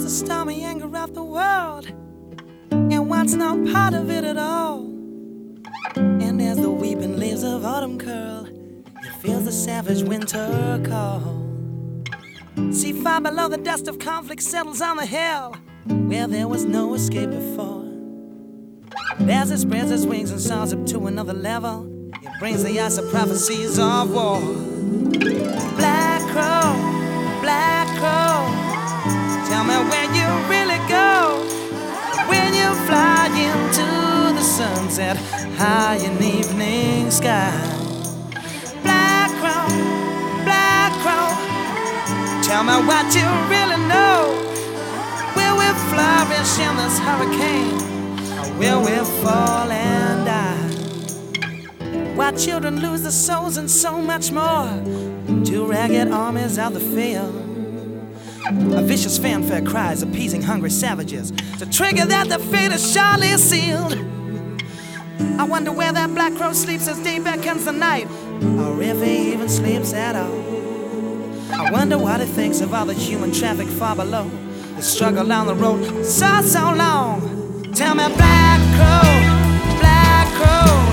the stormy anger of the world and wants no part of it at all. And as the weeping leaves of autumn curl, he feels the savage winter call. See, far below, the dust of conflict settles on the hill where there was no escape before. And as it spreads its wings and soars up to another level, it brings the ice of prophecies of war. Black crow, tell me where you really go when you fly into the sunset high in the evening sky. Black crow, tell me what you really know. Will we flourish in this hurricane, or will we fall and die? Why children lose their souls and so much more to ragged armies of the field. A vicious fanfare cries appeasing hungry savages to trigger that the fate is surely sealed. I wonder where that black crow sleeps as day beckons the night, or if he even sleeps at all. I wonder what he thinks of all the human traffic far below, the struggle on the road so long. Tell me, black crow,